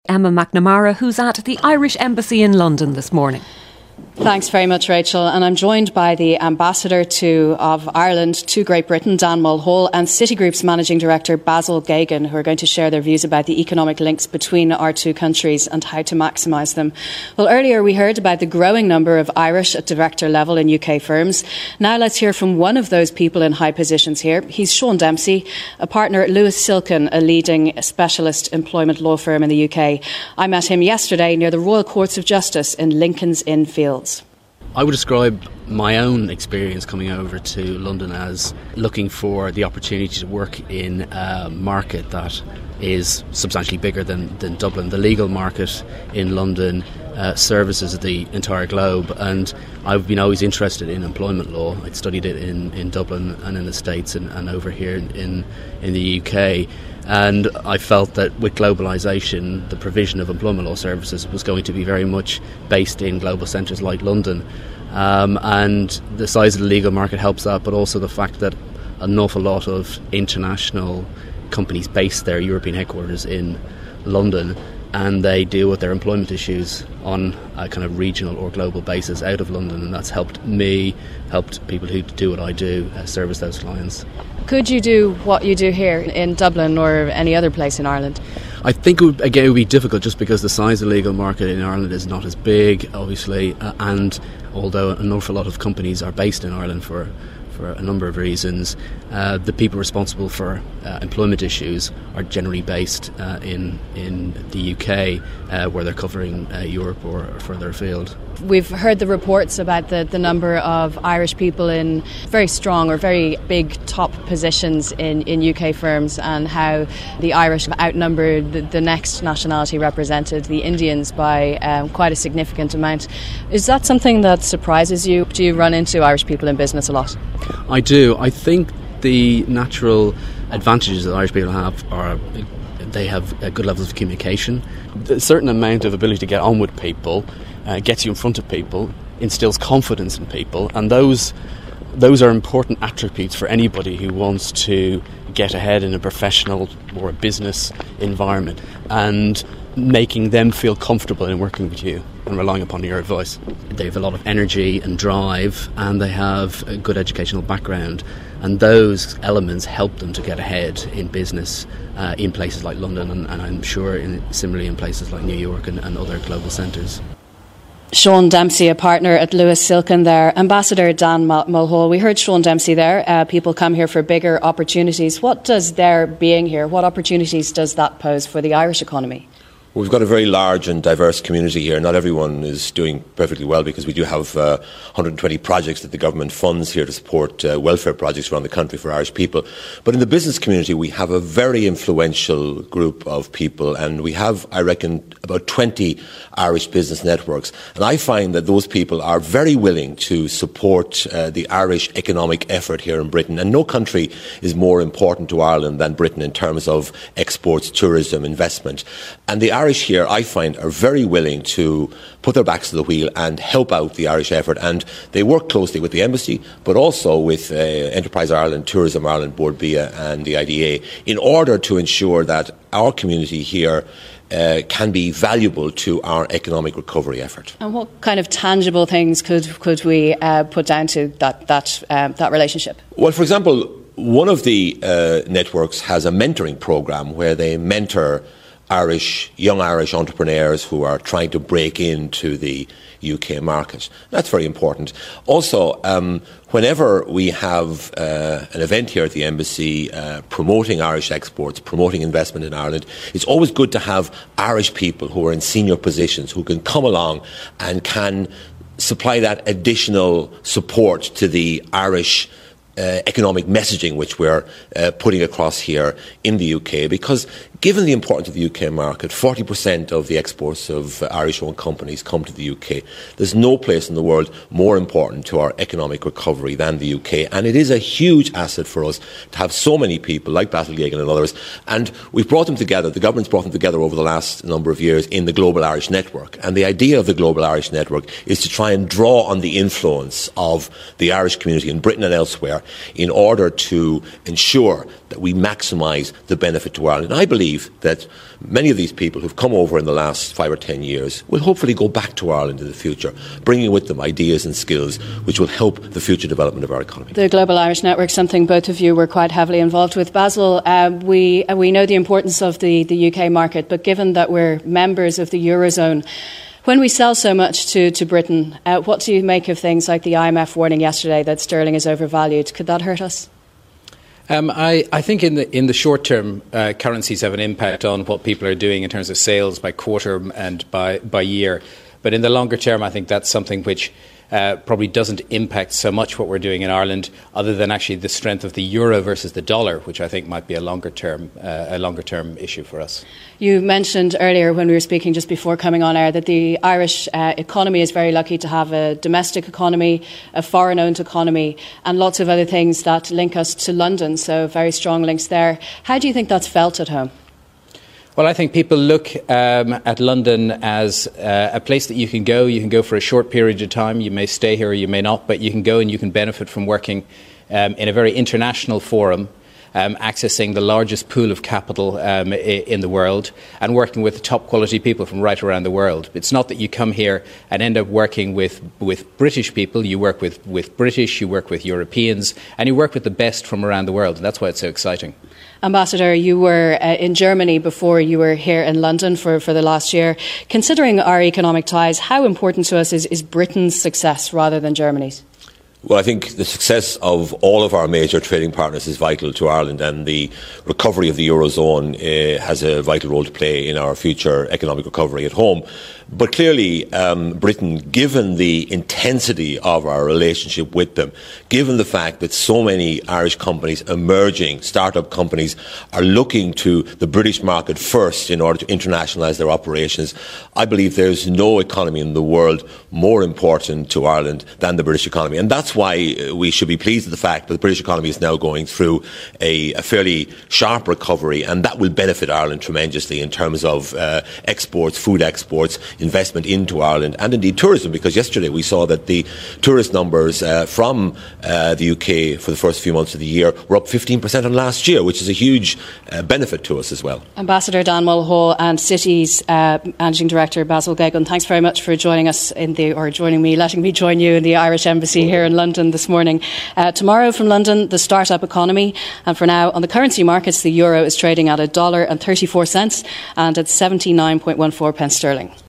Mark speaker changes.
Speaker 1: Emma McNamara, who's at the Irish Embassy in London this morning.
Speaker 2: Thanks very much, Rachel. And I'm joined by the Ambassador of Ireland to Great Britain, Dan Mulhall, and Citigroup's Managing Director, Basil Geoghegan, who are going to share their views about the economic links between our two countries and how to maximise them. Well, earlier we heard about the growing number of Irish at director level in UK firms. Now let's hear from one of those people in high positions here. He's Sean Dempsey, a partner at Lewis Silkin, a leading specialist employment law firm in the UK. I met him yesterday near the Royal Courts of Justice in Lincoln's Inn Fields.
Speaker 3: I would describe my own experience coming over to London as looking for the opportunity to work in a market that is substantially bigger than Dublin. The legal market in London services the entire globe, and I've been always interested in employment law. I'd studied it in Dublin and in the States and over here in the UK. And I felt that with globalisation, the provision of employment law services was going to be very much based in global centres like London. And the size of the legal market helps that, but also the fact that an awful lot of international companies base their European headquarters in London, and they deal with their employment issues on a kind of regional or global basis out of London, and that's helped people who do what I do service those clients.
Speaker 2: Could you do what you do here in Dublin or any other place in Ireland?
Speaker 3: I think it would be difficult just because the size of the legal market in Ireland is not as big, obviously, and although an awful lot of companies are based in Ireland for a number of reasons, the people responsible for employment issues are generally based in the UK, where they're covering Europe or further afield.
Speaker 2: We've heard the reports about the number of Irish people in very strong or very big top positions in UK firms, and how the Irish have outnumbered the next nationality represented, the Indians, by quite a significant amount. Is that something that surprises you? Do you run into Irish people in business a lot?
Speaker 3: I do. I think the natural advantages that Irish people have are they have good levels of communication. A certain amount of ability to get on with people gets you in front of people, instills confidence in people, and those are important attributes for anybody who wants to get ahead in a professional or a business environment, and making them feel comfortable in working with you and relying upon your advice. They have a lot of energy and drive, and they have a good educational background, and those elements help them to get ahead in business in places like London, and I'm sure similarly in places like New York and other global centres.
Speaker 2: Sean Dempsey, a partner at Lewis Silkin there. Ambassador Dan Mulhall, we heard Sean Dempsey there. People come here for bigger opportunities. What does their being here, what opportunities does that pose for the Irish economy?
Speaker 4: We've got a very large and diverse community here. Not everyone is doing perfectly well, because we do have 120 projects that the government funds here to support welfare projects around the country for Irish people. But in the business community, we have a very influential group of people, and we have, I reckon, about 20 Irish business networks. And I find that those people are very willing to support the Irish economic effort here in Britain. And no country is more important to Ireland than Britain in terms of exports, tourism, investment. And the Irish here, I find, are very willing to put their backs to the wheel and help out the Irish effort. And they work closely with the Embassy, but also with Enterprise Ireland, Tourism Ireland, Board BIA and the IDA, in order to ensure that our community here can be valuable to our economic recovery effort.
Speaker 2: And what kind of tangible things could we put down to that relationship?
Speaker 4: Well, for example, one of the networks has a mentoring programme where they mentor young Irish entrepreneurs who are trying to break into the UK market. That's very important. Also, whenever we have an event here at the Embassy promoting Irish exports, promoting investment in Ireland, it's always good to have Irish people who are in senior positions who can come along and can supply that additional support to the Irish economic messaging which we're putting across here in the UK, because given the importance of the UK market, 40% of the exports of Irish-owned companies come to the UK. There's no place in the world more important to our economic recovery than the UK, and it is a huge asset for us to have so many people like Basil Geoghegan and others. And we've brought them together, the government's brought them together over the last number of years in the Global Irish Network. And the idea of the Global Irish Network is to try and draw on the influence of the Irish community in Britain and elsewhere in order to ensure that we maximise the benefit to Ireland. And I believe that many of these people who've come over in the last 5 or 10 years will hopefully go back to Ireland in the future, bringing with them ideas and skills which will help the future development of our economy.
Speaker 2: The Global Irish Network, something both of you were quite heavily involved with. Basil, we know the importance of the UK market, but given that we're members of the Eurozone, when we sell so much to Britain, what do you make of things like the IMF warning yesterday that sterling is overvalued? Could that hurt us?
Speaker 5: I think in the short term, currencies have an impact on what people are doing in terms of sales by quarter and by year. But in the longer term, I think that's something which probably doesn't impact so much what we're doing in Ireland, other than actually the strength of the euro versus the dollar, which I think might be a longer term issue for us. You mentioned earlier when we were speaking just before coming on air that the Irish economy is very lucky to have a domestic economy, a foreign-owned economy, and lots of other things that link us to London, so very strong links there. How do you think that's felt at home? Well, I think people look at London as a place that you can go. You can go for a short period of time. You may stay here or you may not, but you can go and you can benefit from working in a very international forum, accessing the largest pool of capital in the world and working with top quality people from right around the world. It's not that you come here and end up working with British people. You work with British, you work with Europeans, and you work with the best from around the world. And that's why it's so exciting. Ambassador, you were in Germany before you were here in London for the last year. Considering our economic ties, how important to us is Britain's success rather than Germany's?
Speaker 4: Well, I think the success of all of our major trading partners is vital to Ireland, and the recovery of the Eurozone has a vital role to play in our future economic recovery at home. But clearly, Britain, given the intensity of our relationship with them, given the fact that so many Irish companies, emerging start-up companies, are looking to the British market first in order to internationalise their operations, I believe there's no economy in the world more important to Ireland than the British economy. And that's why we should be pleased with the fact that the British economy is now going through a fairly sharp recovery, and that will benefit Ireland tremendously in terms of exports, food exports, investment into Ireland, and indeed tourism, because yesterday we saw that the tourist numbers from the UK for the first few months of the year were up 15% on last year, which is a huge benefit to us as well. Ambassador Dan Mulhall and Citi's Managing Director Basil Geoghegan, thanks very much for joining us letting me join you in the Irish Embassy here in London this morning. Tomorrow from London, the start-up economy, and for now on the currency markets, the euro is trading at $1.34 and at 79.14 pence sterling.